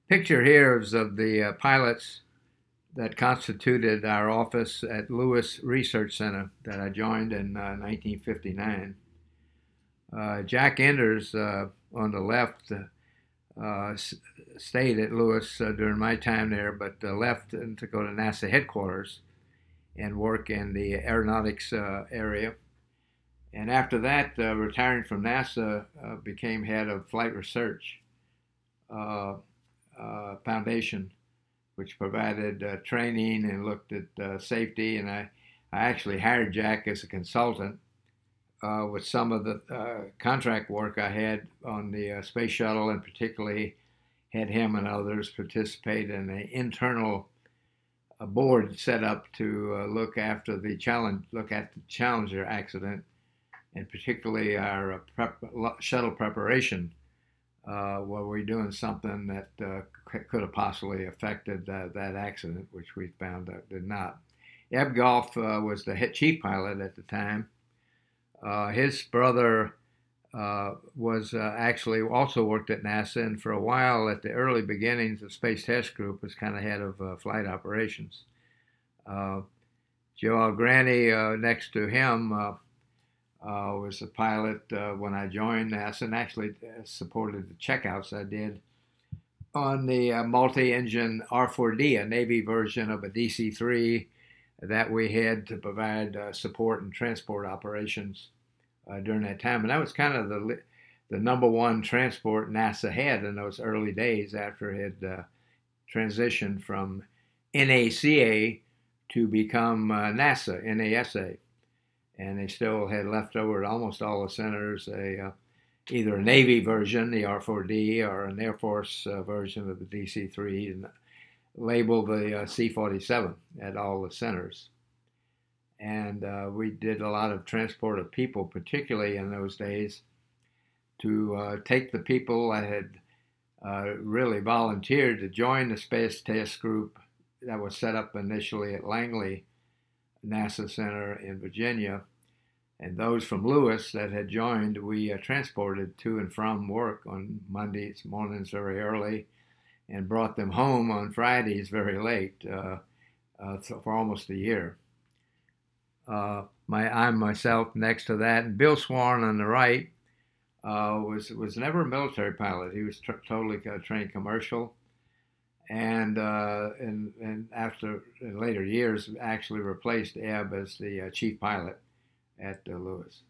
Picture here is of the pilots that constituted our office at Lewis Research Center that I joined in 1959. Jack Enders on the left stayed at Lewis during my time there, but left to go to NASA headquarters and work in the aeronautics area. And after that, retiring from NASA, became head of flight research uh, foundation, which provided training and looked at safety. And I actually hired Jack as a consultant with some of the contract work I had on the space shuttle, and particularly had him and others participate in an internal board set up to look at the Challenger accident, and particularly our shuttle preparation, where we're doing something that could have possibly affected that accident, which we found out did not. Eb Goff was the head chief pilot at the time. His brother was actually also worked at NASA, and for a while at the early beginnings of Space Test Group was kind of head of flight operations. Joe Algrani, next to him, was a pilot when I joined NASA, and actually supported the checkouts I did on the multi-engine R4D, a Navy version of a DC-3 that we had to provide support and transport operations during that time. And that was kind of the number one transport NASA had in those early days after it had transitioned from NACA to become NASA. And they still had left over at almost all the centers either a Navy version, the R4D, or an Air Force version of the DC-3, and labeled the C-47 at all the centers. And we did a lot of transport of people, particularly in those days, to take the people that had really volunteered to join the Space Test Group that was set up initially at Langley NASA Center in Virginia. And those from Lewis that had joined, we transported to and from work on Mondays mornings very early, and brought them home on Fridays very late for almost a year. I'm myself next to that, and Bill Swan on the right was never a military pilot. He was totally trained commercial, and after in later years actually replaced Eb as the chief pilot at Lewis.